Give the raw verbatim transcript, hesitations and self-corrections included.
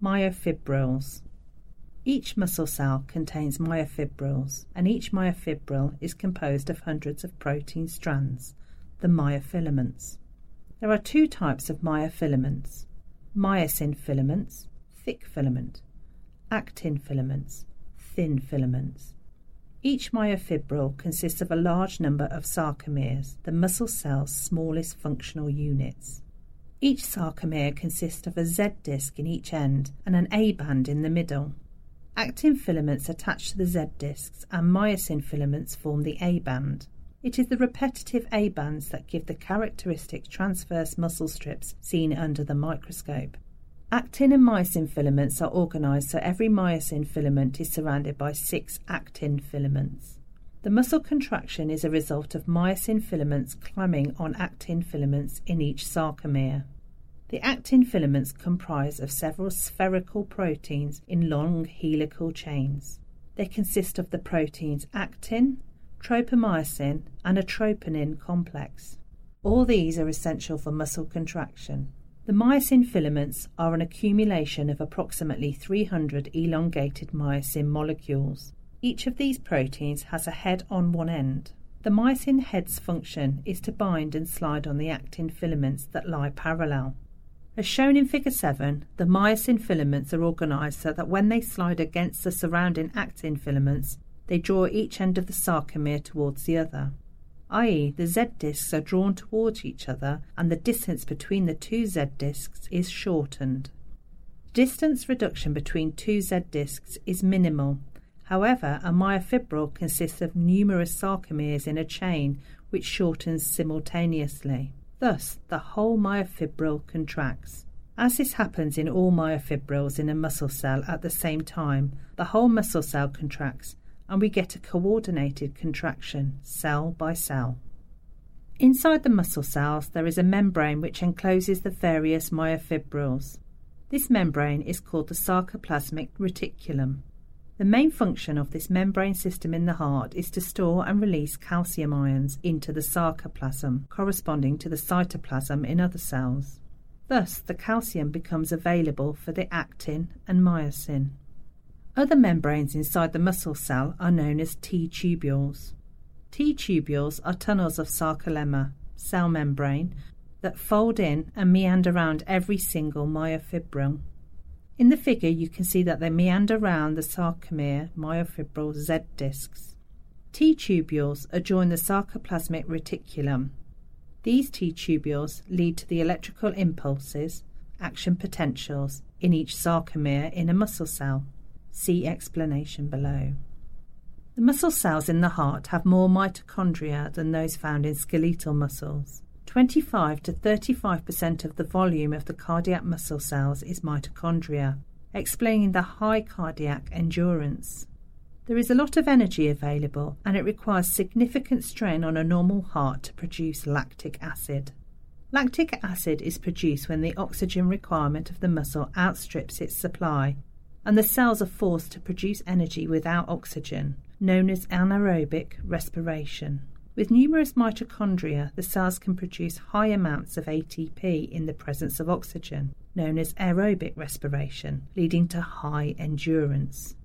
Myofibrils. Each muscle cell contains myofibrils, and each myofibril is composed of hundreds of protein strands, the myofilaments. There are two types of myofilaments: myosin filaments, thick filament; actin filaments, thin filaments. Each myofibril consists of a large number of sarcomeres, the muscle cell's smallest functional units. Each sarcomere consists of a Z disc in each end and an A band in the middle. Actin filaments attach to the Z discs and myosin filaments form the A band. It is the repetitive A bands that give the characteristic transverse muscle strips seen under the microscope. Actin and myosin filaments are organised so every myosin filament is surrounded by six actin filaments. The muscle contraction is a result of myosin filaments clamming on actin filaments in each sarcomere. The actin filaments comprise of several spherical proteins in long helical chains. They consist of the proteins actin, tropomyosin, and a troponin complex. All these are essential for muscle contraction. The myosin filaments are an accumulation of approximately three hundred elongated myosin molecules. Each of these proteins has a head on one end. The myosin head's function is to bind and slide on the actin filaments that lie parallel. As shown in Figure seven, the myosin filaments are organised so that when they slide against the surrounding actin filaments, they draw each end of the sarcomere towards the other, that is, the Z discs are drawn towards each other and the distance between the two Z discs is shortened. Distance reduction between two Z discs is minimal. However, a myofibril consists of numerous sarcomeres in a chain which shortens simultaneously. Thus, the whole myofibril contracts. As this happens in all myofibrils in a muscle cell at the same time, the whole muscle cell contracts, and we get a coordinated contraction, cell by cell. Inside the muscle cells, there is a membrane which encloses the various myofibrils. This membrane is called the sarcoplasmic reticulum. The main function of this membrane system in the heart is to store and release calcium ions into the sarcoplasm, corresponding to the cytoplasm in other cells. Thus, the calcium becomes available for the actin and myosin. Other membranes inside the muscle cell are known as T-tubules. T-tubules are tunnels of sarcolemma, cell membrane, that fold in and meander around every single myofibril. In the figure you can see that they meander round the sarcomere myofibril Z discs. T-tubules adjoin the sarcoplasmic reticulum. These T-tubules lead to the electrical impulses, action potentials, in each sarcomere in a muscle cell. See explanation below. The muscle cells in the heart have more mitochondria than those found in skeletal muscles. twenty-five to thirty-five percent of the volume of the cardiac muscle cells is mitochondria, explaining the high cardiac endurance. There is a lot of energy available, and it requires significant strain on a normal heart to produce lactic acid. Lactic acid is produced when the oxygen requirement of the muscle outstrips its supply, and the cells are forced to produce energy without oxygen, known as anaerobic respiration. With numerous mitochondria, the cells can produce high amounts of A T P in the presence of oxygen, known as aerobic respiration, leading to high endurance.